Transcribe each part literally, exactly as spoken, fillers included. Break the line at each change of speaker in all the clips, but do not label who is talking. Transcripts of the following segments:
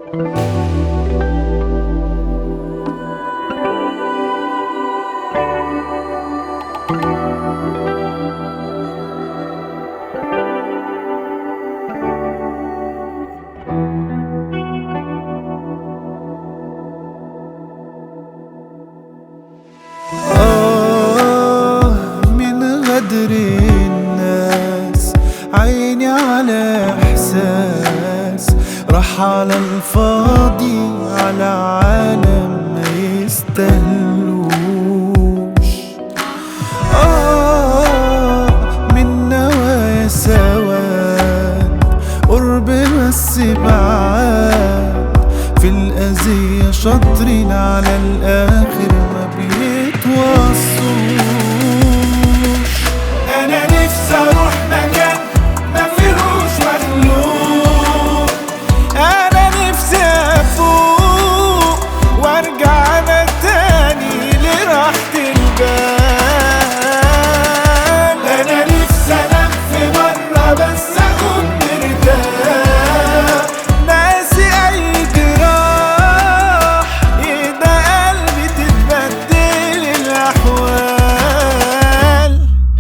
آه من غدر الناس، عيني على إحساس راح على الفاضي، على عالم ما يستاهلوش. آه من نوايا سواد، قرب بس بعاد، في الأذية شاطرين على الآخر ما بيتوصوش.
أنا نفسي أروح مكان ما فيهوش مخلوق،
أنا نفسي أفوق وأرجع أنا تاني لراحة البال.
أنا نفسي أنام في مرة بس أكون مرتاح،
ناسي أي جراح، يهدى قلبي تتبدل الأحوال.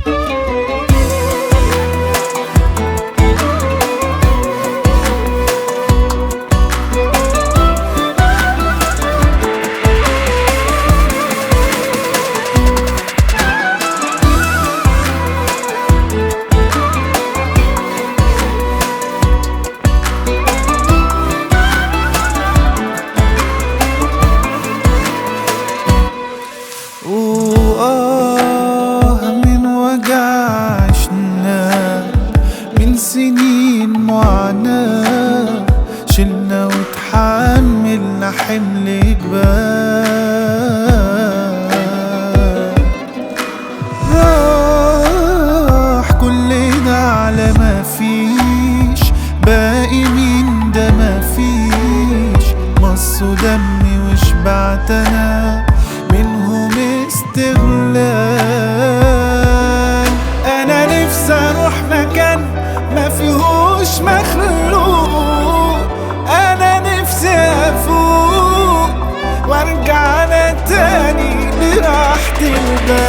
وآه من وجع عشنا، من سنين معاناة، شلنا وتحملنا حمل جبال. راح كل ده على ما فيش، باقي مين ده ما فيش، مصوا دمي وشبعت انا منهم استغلال. انا نفسي اروح مكان ما فيهوش مخلوق، انا نفسي افوق وارجع انا تاني لراحة البال.